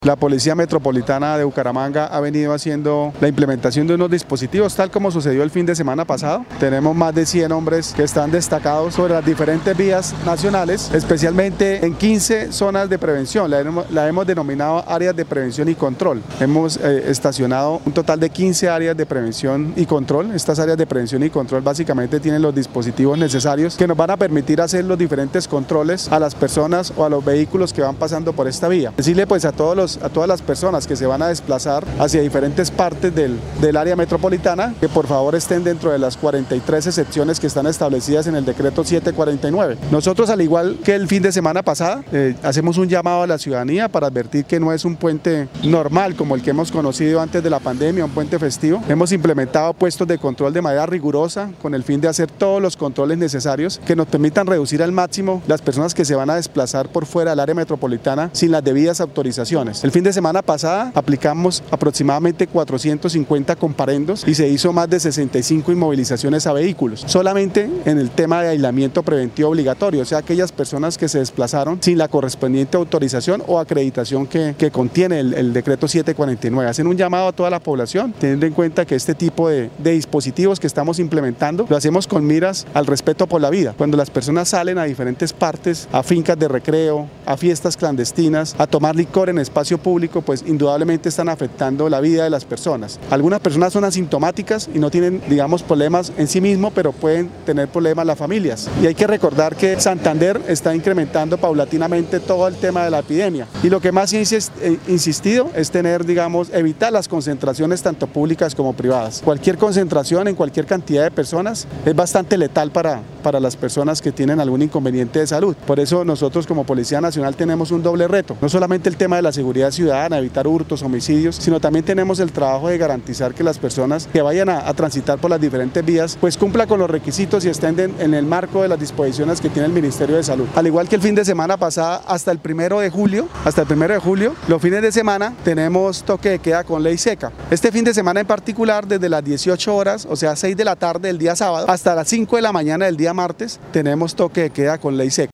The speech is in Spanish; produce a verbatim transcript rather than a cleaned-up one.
La Policía Metropolitana de Bucaramanga ha venido haciendo la implementación de unos dispositivos tal como sucedió el fin de semana pasado. Tenemos más de cien hombres que están destacados sobre las diferentes vías nacionales, especialmente en quince zonas de prevención. La hemos, la hemos denominado áreas de prevención y control. Hemos eh, estacionado un total de quince áreas de prevención y control. Estas áreas de prevención y control básicamente tienen los dispositivos necesarios que nos van a permitir hacer los diferentes controles a las personas o a los vehículos que van pasando por esta vía. Decirle pues a todos los a todas las personas que se van a desplazar hacia diferentes partes del, del área metropolitana, que por favor estén dentro de las cuarenta y tres excepciones que están establecidas en el decreto setecientos cuarenta y nueve. Nosotros, al igual que el fin de semana pasada, eh, hacemos un llamado a la ciudadanía para advertir que no es un puente normal como el que hemos conocido antes de la pandemia, un puente festivo. Hemos implementado puestos de control de manera rigurosa con el fin de hacer todos los controles necesarios que nos permitan reducir al máximo las personas que se van a desplazar por fuera del área metropolitana sin las debidas autorizaciones. El fin de semana pasada aplicamos aproximadamente cuatrocientos cincuenta comparendos y se hizo más de sesenta y cinco inmovilizaciones a vehículos, solamente en el tema de aislamiento preventivo obligatorio, o sea, aquellas personas que se desplazaron sin la correspondiente autorización o acreditación que, que contiene el, el decreto setecientos cuarenta y nueve. Hacen un llamado a toda la población, teniendo en cuenta que este tipo de, de dispositivos que estamos implementando lo hacemos con miras al respeto por la vida. Cuando las personas salen a diferentes partes, a fincas de recreo, a fiestas clandestinas, a tomar licor en espacio público, pues indudablemente están afectando la vida de las personas. Algunas personas son asintomáticas y no tienen, digamos, problemas en sí mismos, pero pueden tener problemas las familias. Y hay que recordar que Santander está incrementando paulatinamente todo el tema de la epidemia. Y lo que más he insistido es tener, digamos, evitar las concentraciones tanto públicas como privadas. Cualquier concentración en cualquier cantidad de personas es bastante letal para, para las personas que tienen algún inconveniente de salud. Por eso nosotros como Policía Nacional tenemos un doble reto. No solamente el tema de la seguridad ciudadana, evitar hurtos, homicidios, sino también tenemos el trabajo de garantizar que las personas que vayan a, a transitar por las diferentes vías pues cumplan con los requisitos y estén de, en el marco de las disposiciones que tiene el Ministerio de Salud. Al igual que el fin de semana pasada, hasta el primero de julio, hasta el primero de julio, los fines de semana tenemos toque de queda con ley seca. Este fin de semana en particular, desde las dieciocho horas, o sea seis de la tarde del día sábado, hasta las cinco de la mañana del día martes, tenemos toque de queda con ley seca.